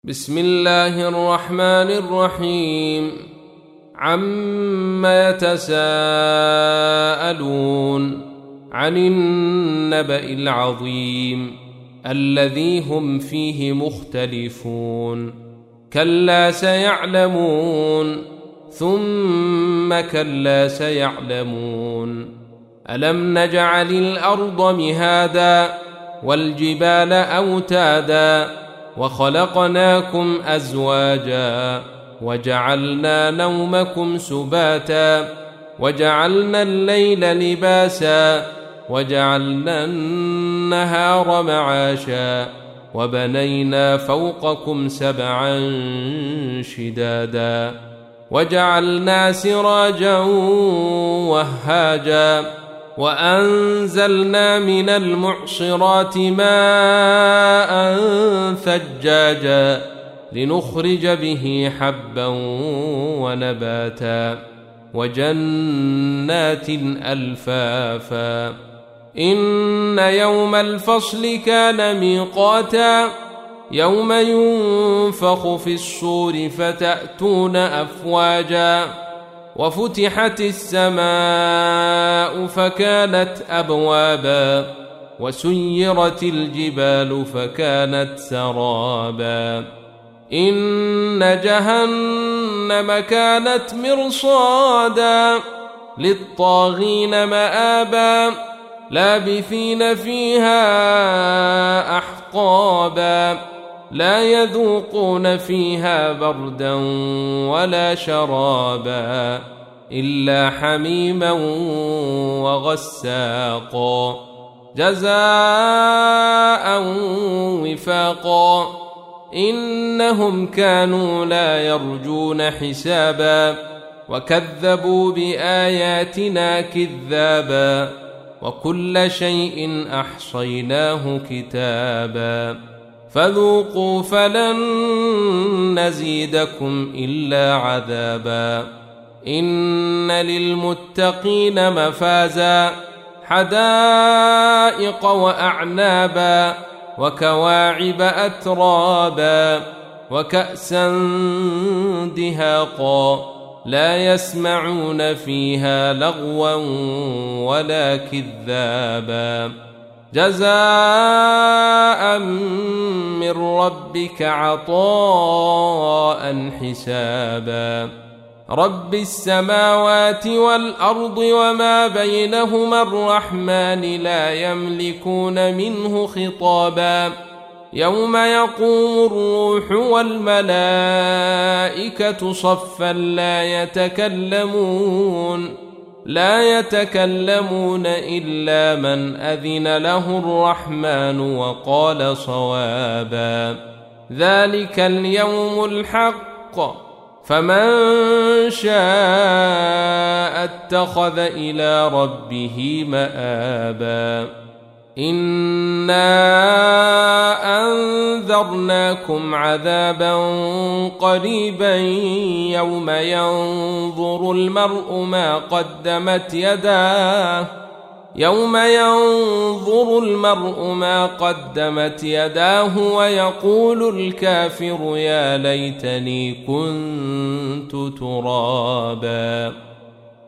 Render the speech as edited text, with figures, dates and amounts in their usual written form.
بسم الله الرحمن الرحيم. عما يتساءلون عن النبأ العظيم الذي هم فيه مختلفون. كلا سيعلمون ثم كلا سيعلمون. ألم نجعل الأرض مهادا والجبال أوتادا وخلقناكم أزواجا وجعلنا نومكم سباتا وجعلنا الليل لباسا وجعلنا النهار معاشا وبنينا فوقكم سبعا شدادا وجعلنا سراجا وهاجا وأنزلنا من المعصرات ماء ثجاجا لنخرج به حبا ونباتا وجنات ألفافا. إن يوم الفصل كان ميقاتا يوم ينفخ في الصور فتأتون أفواجا وفتحت السماء فكانت أبوابا وسيرت الجبال فكانت سرابا. إن جهنم كانت مرصادا للطاغين مآبا لابثين فيها أحقابا لا يذوقون فيها بردا ولا شرابا إلا حميما وغساقا جزاء وفاقا. إنهم كانوا لا يرجون حسابا وكذبوا بآياتنا كذابا وكل شيء أحصيناه كتابا فذوقوا فلن نزيدكم إلا عذابا. إن للمتقين مفازا حدائق وأعنابا وكواعب أترابا وكأسا دهاقا لا يسمعون فيها لغوا ولا كذابا جزاء من ربك عطاء حسابا. رب السماوات والأرض وما بينهما الرحمن لا يملكون منه خطابا. يوم يقوم الروح والملائكة صفا لا يتكلمون إلا من أذن له الرحمن وقال صوابا. ذلك اليوم الحق فمن شاء اتخذ إلى ربه مآبا. إنا أنذرناكم عذابا قريبا يوم ينظر المرء ما قدمت يداه ويقول الكافر يا ليتني كنت ترابا.